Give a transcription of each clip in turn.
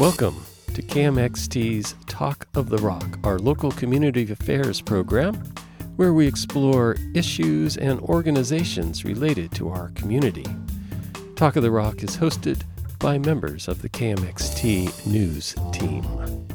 Welcome to KMXT's Talk of the Rock, our local community affairs program, where we explore issues and organizations related to our community. Talk of the Rock is hosted by members of the KMXT News team.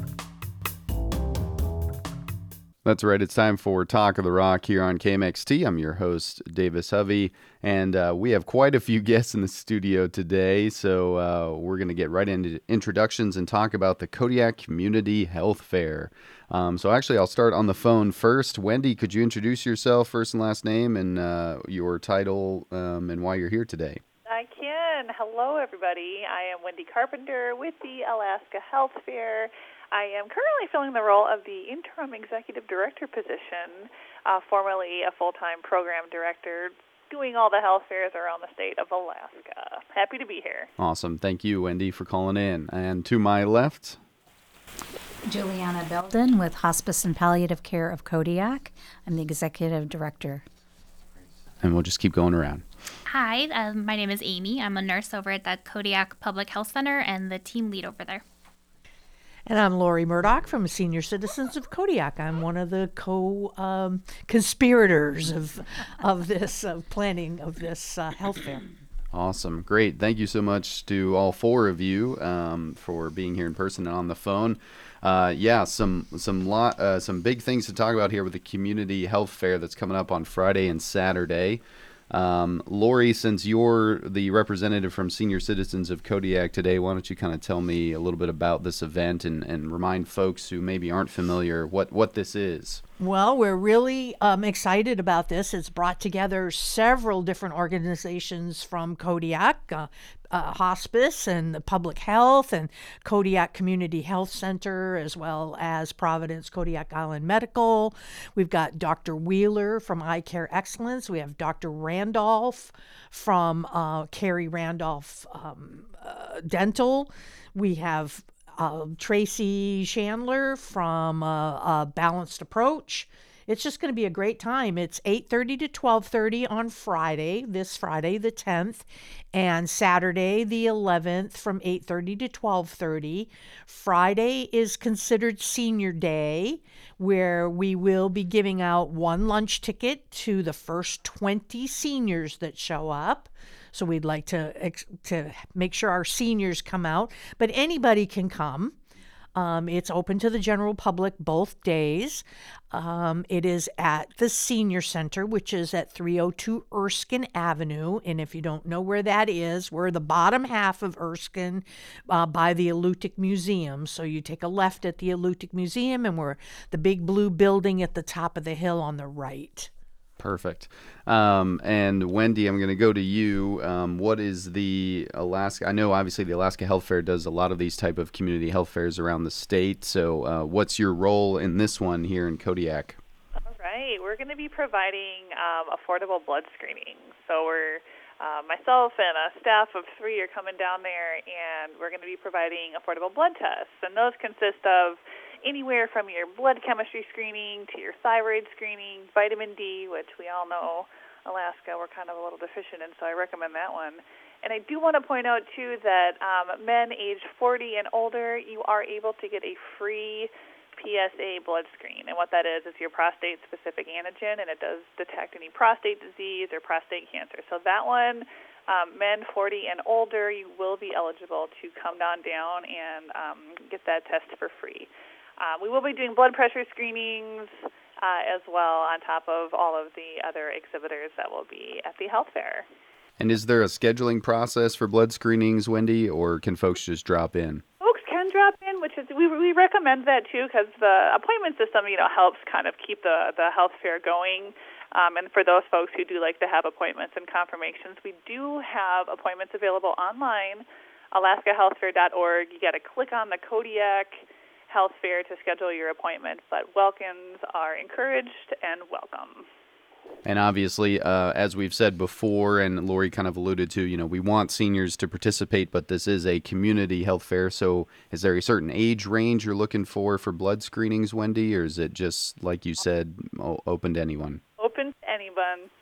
That's right. It's time for Talk of the Rock here on KMXT. I'm your host, Davis Hovey, and we have quite a few guests in the studio today, so we're going to get right into introductions and talk about the Kodiak Community Health Fair. So actually, I'll start on the phone first. Wendy, could you introduce yourself, first and last name, and your title, and why you're here today? I can. Hello, everybody. I am Wendy Carpenter with the Alaska Health Fair. I am currently filling the role of the interim executive director position, formerly a full-time program director, doing all the health fairs around the state of Alaska. Happy to be here. Awesome. Thank you, Wendy, for calling in. And to my left, Juliana Belden with Hospice and Palliative Care of Kodiak. I'm the executive director. and we'll just keep going around. Hi, my name is Amy. I'm a nurse over at the Kodiak Public Health Center and the team lead over there. And I'm Lori Murdoch from Senior Citizens of Kodiak. I'm one of the conspirators of this planning of this health fair. Awesome. Great. Thank you so much to all four of you for being here in person and on the phone. Some big things to talk about here with the community health fair that's coming up on Friday and Saturday. Lori, since you're the representative from Senior Citizens of Kodiak today, why don't you kind of tell me a little bit about this event and remind folks who maybe aren't familiar what this is? Well, we're really excited about this. It's brought together several different organizations from Kodiak, Hospice and the Public Health and Kodiak Community Health Center, as well as Providence Kodiak Island Medical. We've got Dr. Wheeler from Eye Care Excellence. We have Dr. Randolph from Carrie Randolph Dental. We have Tracy Chandler from Balanced Approach. It's just going to be a great time. It's 8:30 to 12:30 on Friday, this Friday the 10th, and Saturday the 11th from 8:30 to 12:30. Friday is considered Senior Day, where we will be giving out one lunch ticket to the first 20 seniors that show up. So we'd like to make sure our seniors come out, but anybody can come. It's open to the general public both days. It is at the Senior Center, which is at 302 Erskine Avenue. And if you don't know where that is, we're the bottom half of Erskine by the Alutiiq Museum. So you take a left at the Alutiiq Museum, and we're the big blue building at the top of the hill on the right. Perfect. And Wendy, I'm going to go to you. What is the Alaska? I know obviously the Alaska Health Fair does a lot of these type of community health fairs around the state. So what's your role in this one here in Kodiak? All right. We're going to be providing affordable blood screening. So we're myself and a staff of 3 are coming down there, and we're going to be providing affordable blood tests. And those consist of anywhere from your blood chemistry screening to your thyroid screening, vitamin D, which we all know Alaska we're kind of a little deficient in, so I recommend that one. And I do want to point out, too, that men aged 40 and older, you are able to get a free PSA blood screen. And what that is your prostate-specific antigen, and it does detect any prostate disease or prostate cancer. So that one, men 40 and older, you will be eligible to come down and get that test for free. We will be doing blood pressure screenings as well on top of all of the other exhibitors that will be at the health fair. And is there a scheduling process for blood screenings, Wendy, or can folks just drop in? Folks can drop in, which is we recommend that too, because the appointment system helps kind of keep the health fair going. And for those folks who do like to have appointments and confirmations, we do have appointments available online, alaskahealthfair.org. You got to click on the Kodiak Health Fair to schedule your appointment, but walk-ins are encouraged and welcome. And obviously, as we've said before, and Lori kind of alluded to, we want seniors to participate, but this is a community health fair. So is there a certain age range you're looking for blood screenings, Wendy, or is it just, like you said, open to anyone? Open to anyone. Okay.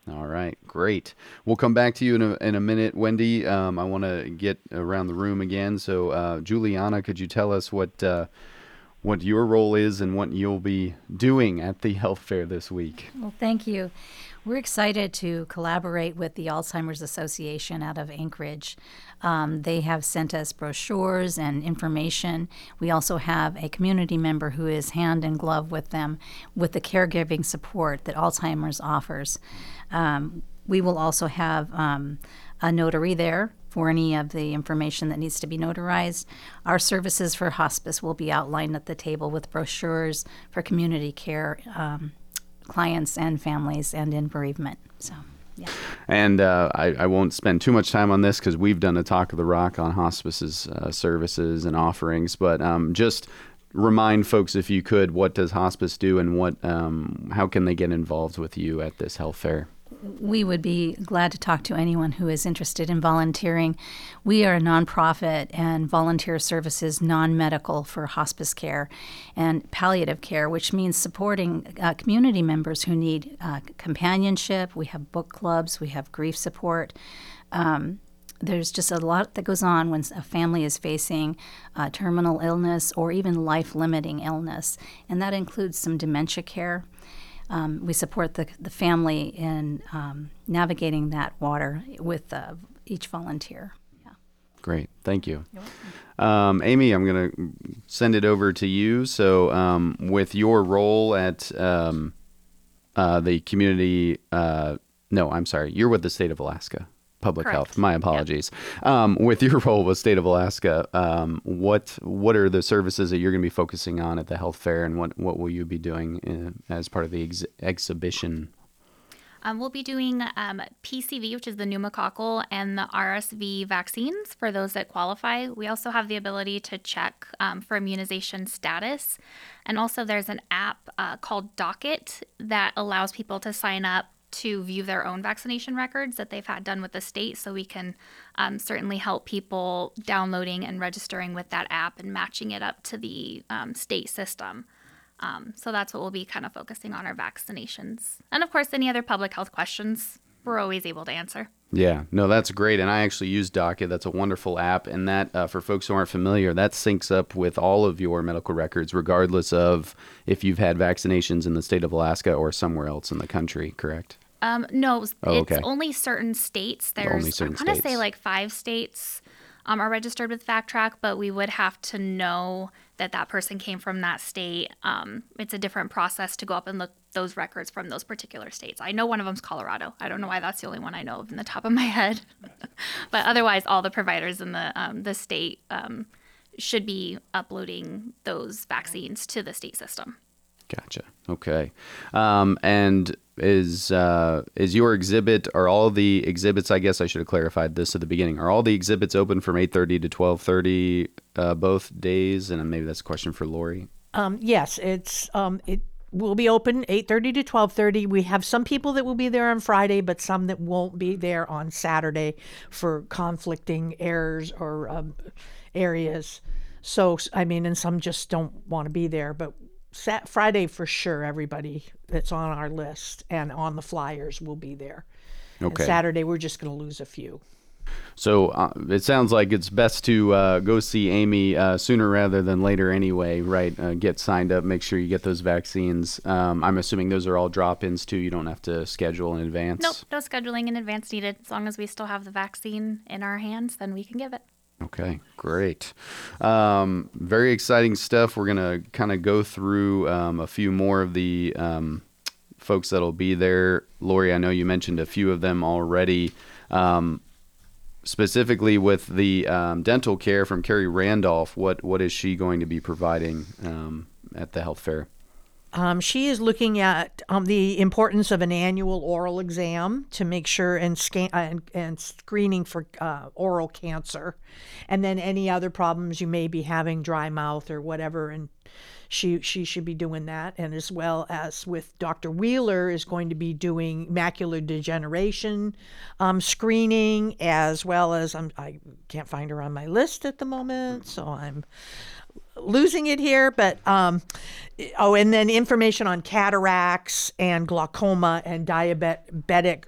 All right, great. We'll come back to you in a minute, Wendy. I want to get around the room again. So, Juliana, could you tell us what your role is and what you'll be doing at the health fair this week? Well, thank you. We're excited to collaborate with the Alzheimer's Association out of Anchorage. They have sent us brochures and information. We also have a community member who is hand in glove with them with the caregiving support that Alzheimer's offers. We will also have a notary there for any of the information that needs to be notarized. Our services for hospice will be outlined at the table with brochures for community care clients and families and in bereavement. So, yeah. And I won't spend too much time on this because we've done a Talk of the Rock on hospice's services and offerings, but just remind folks, if you could, what does hospice do and how can they get involved with you at this health fair? We would be glad to talk to anyone who is interested in volunteering. We are a nonprofit and volunteer services non-medical for hospice care and palliative care, which means supporting community members who need companionship. We have book clubs. We have grief support. There's just a lot that goes on when a family is facing terminal illness or even life-limiting illness, and that includes some dementia care. We support the family in navigating that water with each volunteer. Yeah. Great. Thank you. You're welcome. Amy, I'm going to send it over to you. So with your role at the community, you're with the state of Alaska Public Correct. Health. My apologies. With your role with State of Alaska, what are the services that you're going to be focusing on at the health fair, and what will you be doing as part of the exhibition? We'll be doing PCV, which is the pneumococcal, and the RSV vaccines for those that qualify. We also have the ability to check for immunization status. And also there's an app called Docket that allows people to sign up to view their own vaccination records that they've had done with the state. So we can certainly help people downloading and registering with that app and matching it up to the state system. So that's what we'll be kind of focusing on, our vaccinations. And of course, any other public health questions, we're always able to answer. Yeah, no, that's great. And I actually use Docket. That's a wonderful app. And that, for folks who aren't familiar, that syncs up with all of your medical records, regardless of if you've had vaccinations in the state of Alaska or somewhere else in the country, correct? No, it's okay. only certain states. There's, Only certain I want to say states. like 5 states are registered with FactTrack, but we would have to know that person came from that state. It's a different process to go up and look those records from those particular states. I know one of them's Colorado. I don't know why that's the only one I know of in the top of my head. But otherwise, all the providers in the state should be uploading those vaccines to the state system. Gotcha. Okay. And is your exhibit, are all the exhibits, I guess I should have clarified this at the beginning, are all the exhibits open from 8:30 to 12:30 both days? And maybe that's a question for Lori. Yes, it will be open 8:30 to 12:30. We have some people that will be there on Friday, but some that won't be there on Saturday for conflicting errors or areas. So, I mean, and some just don't want to be there, but Friday for sure, everybody that's on our list and on the flyers will be there. Okay. And Saturday, we're just going to lose a few. So it sounds like it's best to go see Amy sooner rather than later anyway, right? Get signed up, make sure you get those vaccines. I'm assuming those are all drop-ins too. You don't have to schedule in advance? Nope, no scheduling in advance needed. As long as we still have the vaccine in our hands, then we can give it. Okay, great. Very exciting stuff. We're going to kind of go through a few more of the folks that'll be there. Lori, I know you mentioned a few of them already. Specifically with the dental care from Carrie Randolph, what is she going to be providing at the health fair? She is looking at the importance of an annual oral exam to make sure and screening for oral cancer, and then any other problems you may be having, dry mouth or whatever. And she should be doing that, and as well as with Dr. Wheeler is going to be doing macular degeneration screening, as well as I can't find her on my list at the moment, so I'm losing it here, but and then information on cataracts and glaucoma and diabetic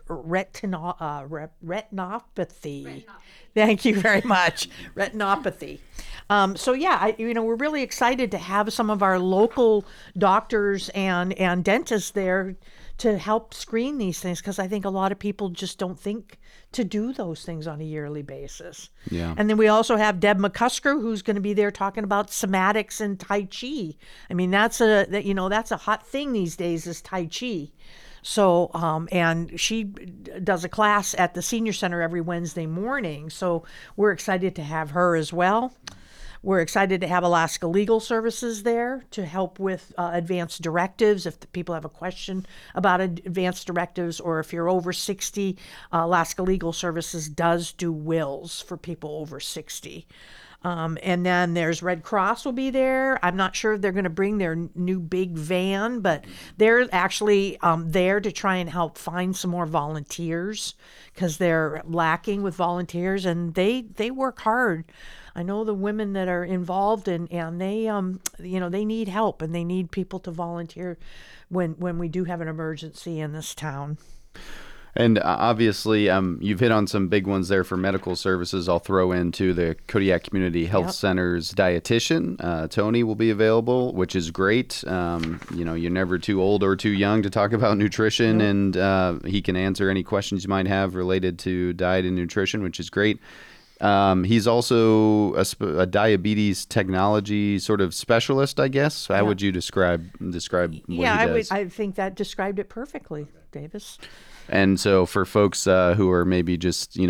retinopathy. Thank you very much. Retinopathy. So yeah, we're really excited to have some of our local doctors and dentists there to help screen these things, because I think a lot of people just don't think to do those things on a yearly basis. Yeah. And then we also have Deb McCusker, who's going to be there talking about somatics and Tai Chi. I mean, that's a hot thing these days, is Tai Chi. So, and she does a class at the senior center every Wednesday morning. So we're excited to have her as well. We're excited to have Alaska Legal Services there to help with advanced directives. If the people have a question about advanced directives, or if you're over 60, Alaska Legal Services does do wills for people over 60. And then there's Red Cross will be there. I'm not sure if they're going to bring their new big van, but they're actually there to try and help find some more volunteers, because they're lacking with volunteers, and they work hard. I know the women that are involved, and they they need help, and they need people to volunteer when we do have an emergency in this town. And obviously, you've hit on some big ones there for medical services. I'll throw into the Kodiak Community Health Center's dietitian. Tony will be available, which is great. You're never too old or too young to talk about nutrition, and he can answer any questions you might have related to diet and nutrition, which is great. He's also a diabetes technology sort of specialist, I guess. How would you describe what he does? I think that described it perfectly, Davis. And so for folks who are maybe just,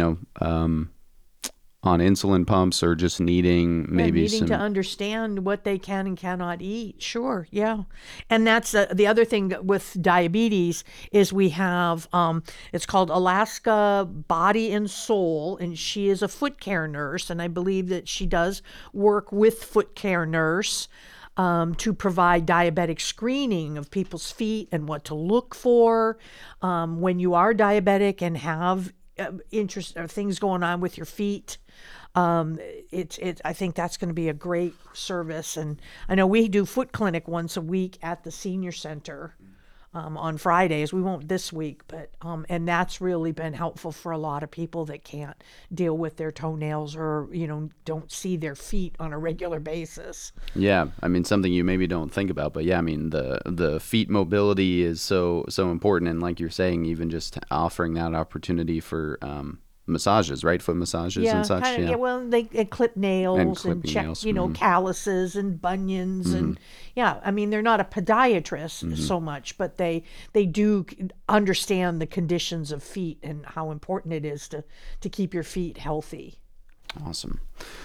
on insulin pumps, or just needing to understand what they can and cannot eat. Sure. Yeah. And that's the other thing with diabetes is we have, it's called Alaska Body and Soul, and she is a foot care nurse. And I believe that she does work with foot care nurse to provide diabetic screening of people's feet and what to look for when you are diabetic and have interest or things going on with your feet. I think that's going to be a great service. And I know we do foot clinic once a week at the senior center on Fridays. We won't this week, but and that's really been helpful for a lot of people that can't deal with their toenails, or don't see their feet on a regular basis. Yeah, I mean, something you maybe don't think about, but yeah, I mean, the feet mobility is so important, and like you're saying, even just offering that opportunity for massages, right? Foot massages and such. Well, they clip nails and check, nails. Calluses and bunions, and I mean, they're not a podiatrist so much, but they do understand the conditions of feet and how important it is to keep your feet healthy. Awesome.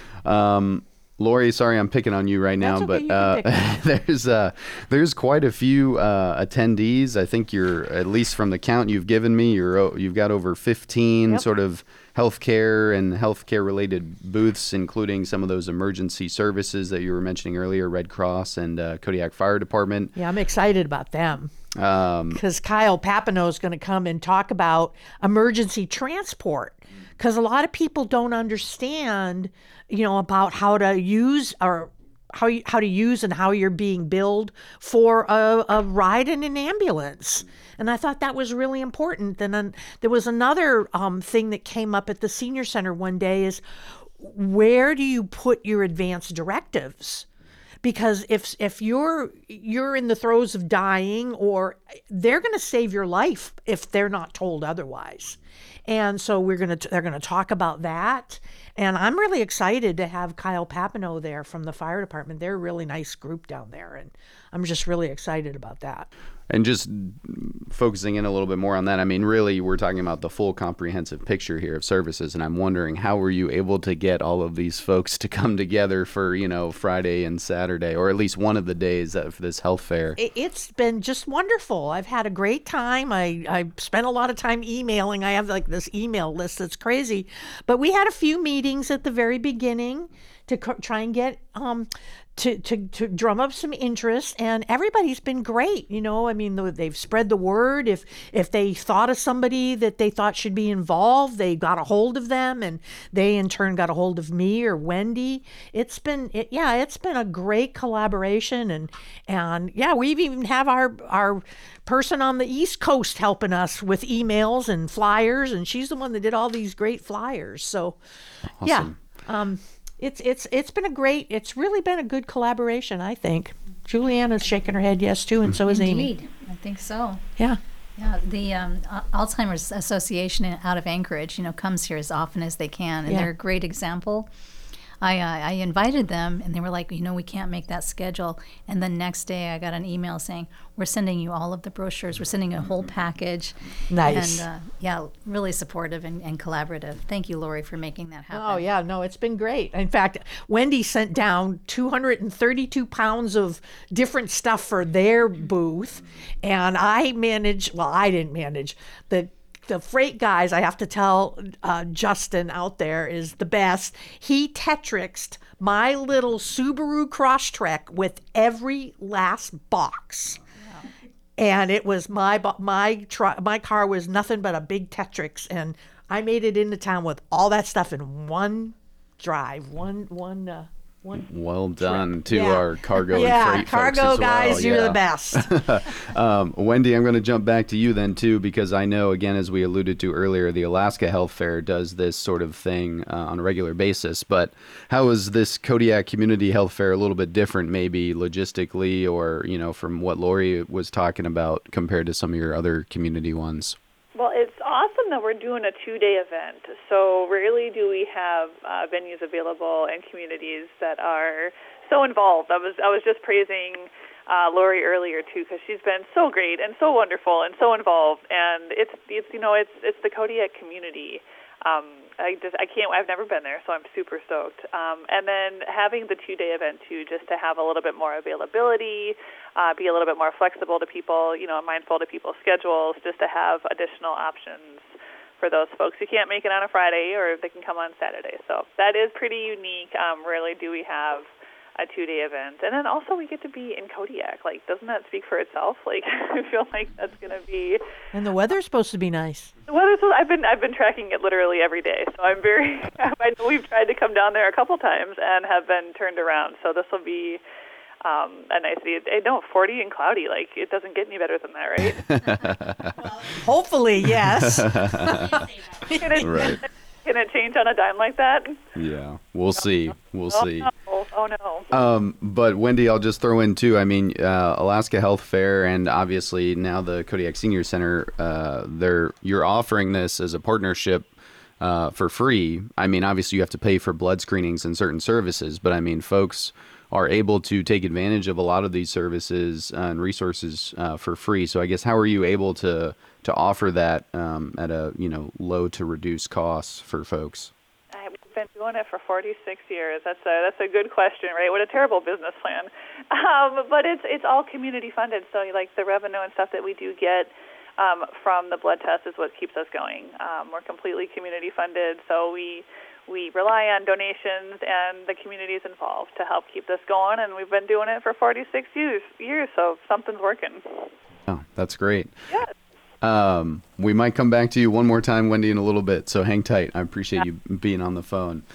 Lori, sorry I'm picking on you right now, okay, but there's quite a few attendees. I think you're, at least from the count you've given me, you've got over 15 sort of healthcare and healthcare related booths, including some of those emergency services that you were mentioning earlier, Red Cross and Kodiak Fire Department. Yeah, I'm excited about them. Because Kyle Papineau is going to come and talk about emergency transport. Because a lot of people don't understand, about how to use or how to use and how you're being billed for a ride in an ambulance. And I thought that was really important. And then there was another thing that came up at the senior center one day is, where do you put your advanced directives? Because if you're in the throes of dying, or they're going to save your life if they're not told otherwise. And so they're going to talk about that. And I'm really excited to have Kyle Papineau there from the fire department. They're a really nice group down there, and I'm just really excited about that. And just focusing in a little bit more on that, I mean, really, we're talking about the full comprehensive picture here of services. And I'm wondering, how were you able to get all of these folks to come together for, Friday and Saturday, or at least one of the days of this health fair? It's been just wonderful. I've had a great time. I spent a lot of time emailing. I have this email list that's crazy. But we had a few meetings at the very beginning to try and get to drum up some interest, and everybody's been great. I mean, they've spread the word. If they thought of somebody that they thought should be involved, they got a hold of them, and they in turn got a hold of me or Wendy. It's been a great collaboration, and yeah, we even have our person on the East Coast helping us with emails and flyers, and she's the one that did all these great flyers. So Awesome. yeah. It's really been a good collaboration, I think. Juliana's shaking her head yes too, and so is Amy. Indeed, I think so. Yeah. Yeah, the Alzheimer's Association out of Anchorage, comes here as often as they can, and Yeah. they're a great example. I invited them, and they were like, we can't make that schedule. And the next day, I got an email saying, we're sending you all of the brochures. We're sending a whole package. Nice. And yeah, really supportive and collaborative. Thank you, Lori, for making that happen. Oh, yeah. No, it's been great. In fact, Wendy sent down 232 pounds of different stuff for their booth. And I didn't manage. The freight guys, I have to tell Justin out there, is the best. He Tetrixed my little Subaru Crosstrek with every last box. And it was my car was nothing but a big Tetrix, and I made it into town with all that stuff in one drive, one. Well done to Yeah. our cargo and Yeah, freight cargo folks as guys, well. you're Yeah. the best. Wendy, I'm going to jump back to you then too, because I know, again, as we alluded to earlier, the Alaska Health Fair does this sort of thing on a regular basis. But how is this Kodiak Community Health Fair a little bit different, maybe logistically, or from what Lori was talking about compared to some of your other community ones? Well, it's awesome that we're doing a 2-day event. So rarely do we have venues available and communities that are so involved. I was just praising Lori earlier too, because she's been so great and so wonderful and so involved. And it's the Kodiak community. I've never been there, so I'm super stoked. And then having the 2-day event too, just to have a little bit more availability, be a little bit more flexible to people, mindful to people's schedules, just to have additional options for those folks who can't make it on a Friday, or they can come on Saturday. So that is pretty unique. Rarely do we have a 2-day event. And then also we get to be in Kodiak. Like, doesn't that speak for itself? Like, I feel like that's going to be... And the weather's supposed to be nice. The weather's... I've been tracking it literally every day. So I'm very... I know we've tried to come down there a couple times and have been turned around. So this will be a nice day. 40 and cloudy. Like, it doesn't get any better than that, right? Hopefully, yes. Right. Can it change on a dime like that? Yeah, we'll see. We'll see. No. Oh, no. But Wendy, I'll just throw in too. I mean, Alaska Health Fair and obviously now the Kodiak Senior Center, you're offering this as a partnership for free. I mean, obviously you have to pay for blood screenings and certain services, but I mean, folks are able to take advantage of a lot of these services and resources for free. So I guess how are you able to offer that at a low to reduced costs for folks? We've been doing it for 46 years. That's a good question, right? What a terrible business plan. But it's all community funded. So like the revenue and stuff that we do get from the blood test is what keeps us going. We're completely community funded, so we rely on donations and the communities involved to help keep this going. And we've been doing it for 46 years, so something's working. Oh, that's great. Yeah. We might come back to you one more time, Wendy, in a little bit, so hang tight. I appreciate you being on the phone.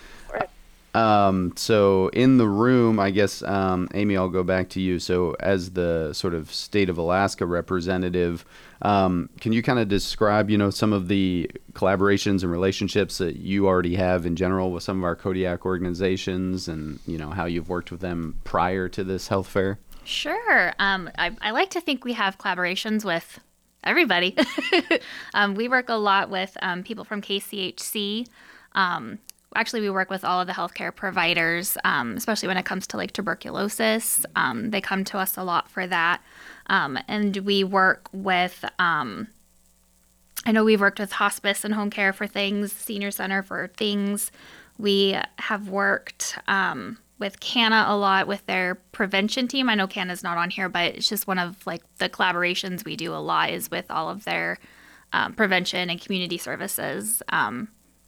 So in the room, I guess, Amy, I'll go back to you. So as the sort of state of Alaska representative, can you kind of describe, some of the collaborations and relationships that you already have in general with some of our Kodiak organizations and, how you've worked with them prior to this health fair? Sure. I like to think we have collaborations with everybody. We work a lot with people from KCHC. Actually, we work with all of the healthcare providers, especially when it comes to like tuberculosis. They come to us a lot for that. And we work with, I know we've worked with hospice and home care for things, senior center for things. We have worked with CANA a lot with their prevention team. I know CANA's not on here, but it's just one of like the collaborations we do a lot is with all of their prevention and community services.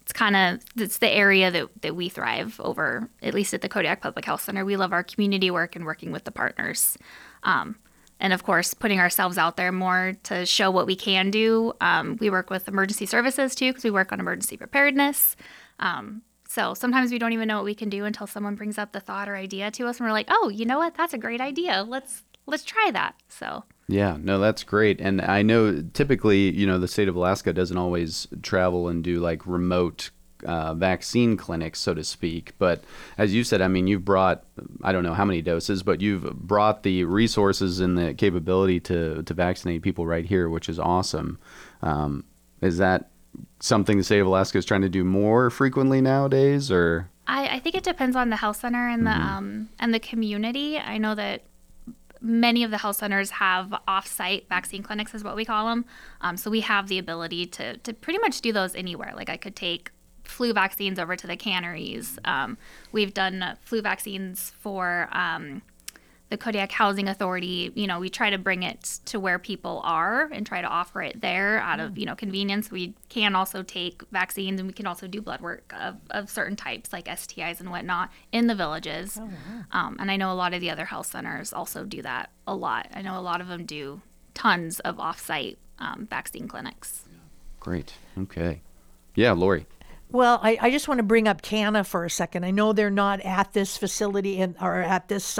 it's the area that we thrive over, at least at the Kodiak Public Health Center. We love our community work and working with the partners. And of course, putting ourselves out there more to show what we can do. We work with emergency services too, because we work on emergency preparedness. So sometimes we don't even know what we can do until someone brings up the thought or idea to us, and we're like, oh, you know what? That's a great idea. Let's try that. So. Yeah, no, that's great. And I know typically, the state of Alaska doesn't always travel and do like remote vaccine clinics, so to speak. But as you said, I mean, you've brought, I don't know how many doses, but you've brought the resources and the capability to vaccinate people right here, which is awesome. Is that something the state of Alaska is trying to do more frequently nowadays, or? I think it depends on the health center and the community. I know that many of the health centers have off-site vaccine clinics, is what we call them. So we have the ability to pretty much do those anywhere. Like I could take flu vaccines over to the canneries. We've done flu vaccines for the Kodiak Housing Authority. We try to bring it to where people are and try to offer it there out of, convenience. We can also take vaccines, and we can also do blood work of certain types like STIs and whatnot in the villages. Oh, wow. And I know a lot of the other health centers also do that a lot. I know a lot of them do tons of off-site vaccine clinics. Great. Okay. Yeah, Lori. Well, I just want to bring up Canna for a second. I know they're not at this facility or at this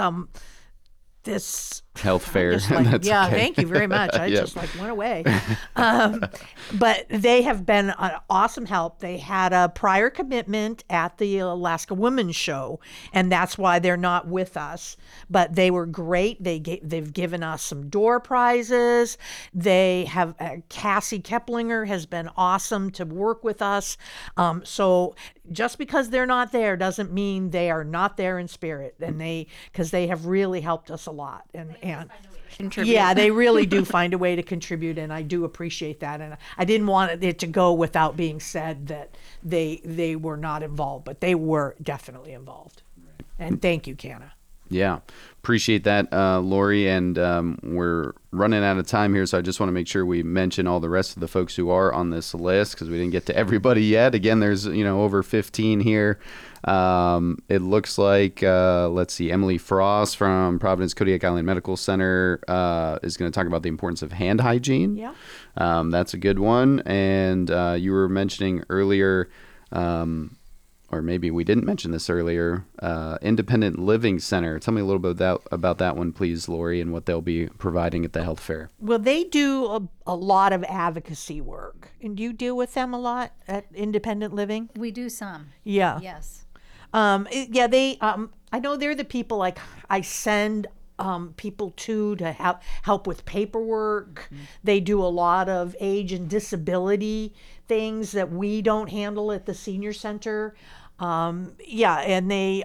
health fair. Like, yeah, okay. Thank you very much. I just went away. But they have been an awesome help. They had a prior commitment at the Alaska Women's Show, and that's why they're not with us. But they were great. They've given us some door prizes. They have Cassie Keplinger has been awesome to work with us. So just because they're not there doesn't mean they are not there in spirit, and because they have really helped us a lot. And yeah, they really do find a way to contribute, and I do appreciate that. And I didn't want it to go without being said that they were not involved, but they were definitely involved. And thank you, Canna. Yeah, appreciate that, Lori. And we're running out of time here, so I just want to make sure we mention all the rest of the folks who are on this list, because we didn't get to everybody yet. Again, there's over 15 here. It looks like, let's see, Emily Frost from Providence Kodiak Island Medical Center is going to talk about the importance of hand hygiene. Yeah. That's a good one. And you were mentioning earlier, or maybe we didn't mention this earlier, Independent Living Center. Tell me a little bit about that one, please, Lori, and what they'll be providing at the health fair. Well, they do a lot of advocacy work. And do you deal with them a lot at Independent Living? We do some. Yeah. Yes. They, I know they're the people I send people to help with paperwork. Mm-hmm. They do a lot of age and disability things that we don't handle at the senior center. And they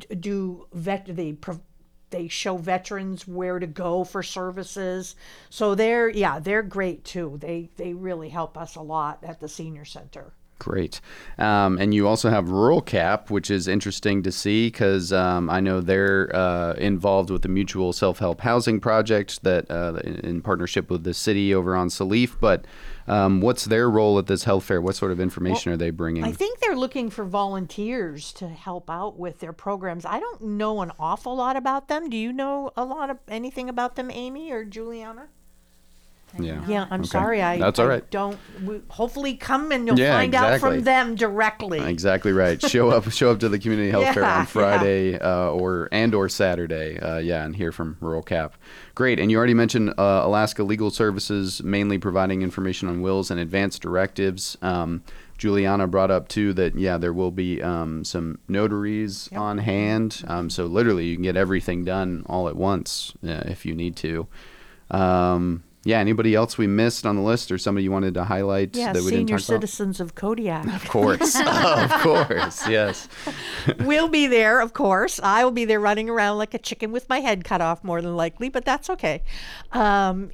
they show veterans where to go for services. So they're great too. They really help us a lot at the senior center. Great. And you also have Rural Cap, which is interesting to see because I know they're involved with the Mutual Self-Help Housing Project that in partnership with the city over on Salif. But what's their role at this health fair? What sort of information are they bringing? I think they're looking for volunteers to help out with their programs. I don't know an awful lot about them. Do you know anything about them, Amy or Juliana? Yeah. I'm sorry. That's all right. Hopefully come and you'll find out from them directly. Exactly right. Show up to the community health fair on Friday or Saturday. And hear from Rural Cap. Great. And you already mentioned Alaska Legal Services, mainly providing information on wills and advance directives. Juliana brought up too that there will be some notaries on hand. So literally you can get everything done all at once if you need to. Anybody else we missed on the list or somebody you wanted to highlight that we didn't talk about? Senior citizens of Kodiak. Of course. Of course. Yes. We'll be there, of course. I will be there running around like a chicken with my head cut off more than likely, but that's okay. We'll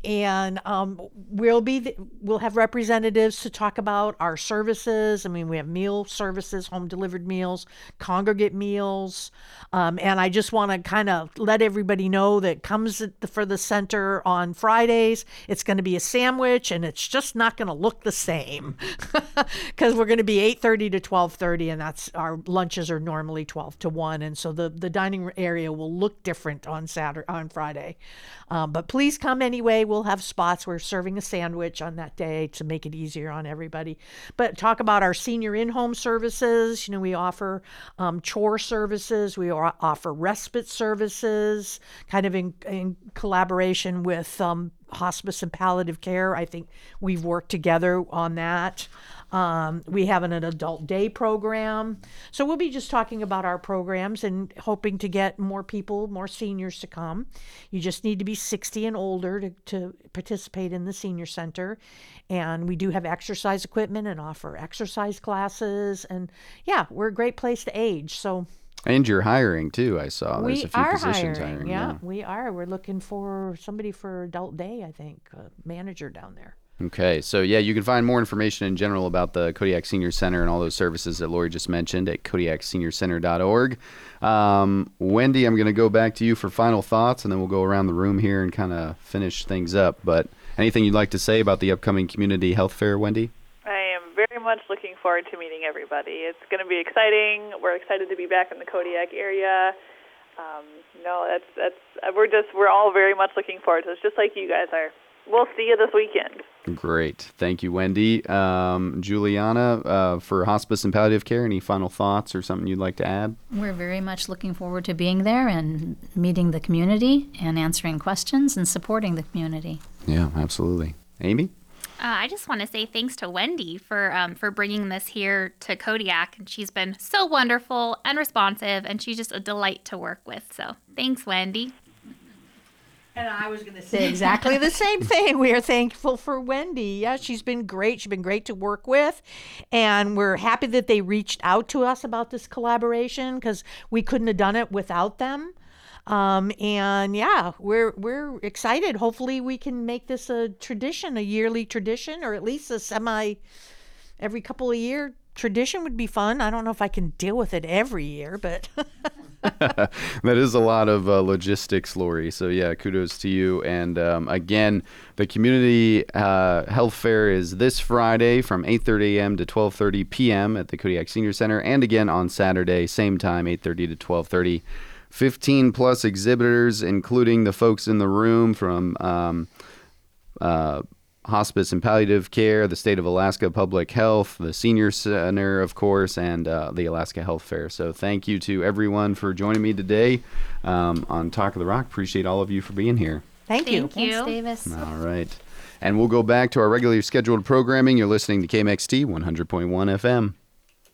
have representatives to talk about our services. I mean, we have meal services, home delivered meals, congregate meals. And I just want to kind of let everybody know that comes for the center on Fridays. It's going to be a sandwich, and it's just not going to look the same because we're going to be 8:30 to 12:30, and that's our lunches are normally 12 to 1, and so the dining area will look different on Friday. But please come anyway. We'll have spots. We're serving a sandwich on that day to make it easier on everybody. But talk about our senior in-home services. We offer chore services. We offer respite services, kind of in collaboration with hospice and palliative care. I think we've worked together on that. We have an adult day program. So we'll be just talking about our programs and hoping to get more people, more seniors to come. You just need to be 60 and older to participate in the senior center. And we do have exercise equipment and offer exercise classes. And yeah, we're a great place to age. So. And you're hiring too, I saw. There's a few positions hiring. Yeah, we are. We're looking for somebody for adult day, I think, a manager down there. Okay, so yeah, you can find more information in general about the Kodiak Senior Center and all those services that Lori just mentioned at kodiakseniorcenter.org. Wendy, I'm going to go back to you for final thoughts, and then we'll go around the room here and kind of finish things up. But anything you'd like to say about the upcoming Community Health Fair, Wendy? I am very much looking forward to meeting everybody. It's going to be exciting. We're excited to be back in the Kodiak area. We're all very much looking forward to it, just like you guys are. We'll see you this weekend. Great. Thank you, Wendy. Juliana, for hospice and palliative care, any final thoughts or something you'd like to add? We're very much looking forward to being there and meeting the community and answering questions and supporting the community. Yeah, absolutely. Amy? I just want to say thanks to Wendy for bringing this here to Kodiak. And she's been so wonderful and responsive, and she's just a delight to work with. So thanks, Wendy. And I was going to say exactly the same thing. We are thankful for Wendy. Yeah, she's been great. She's been great to work with. And we're happy that they reached out to us about this collaboration because we couldn't have done it without them. And yeah, we're excited. Hopefully we can make this a tradition, a yearly tradition, or at least a every couple of year tradition would be fun. I don't know if I can deal with it every year, but that is a lot of logistics, Lori. So yeah, kudos to you. And again, the Community Health Fair is this Friday from 8:30 a.m. to 12:30 p.m. at the Kodiak Senior Center, and again on Saturday, same time, 8:30 to 12:30. 15 plus exhibitors, including the folks in the room from Hospice and Palliative Care, the State of Alaska Public Health, the Senior Center, of course, and the Alaska Health Fair. So thank you to everyone for joining me today on Talk of the Rock. Appreciate all of you for being here. Thank you. Thanks, Davis. All right. And we'll go back to our regularly scheduled programming. You're listening to KMXT 100.1 FM.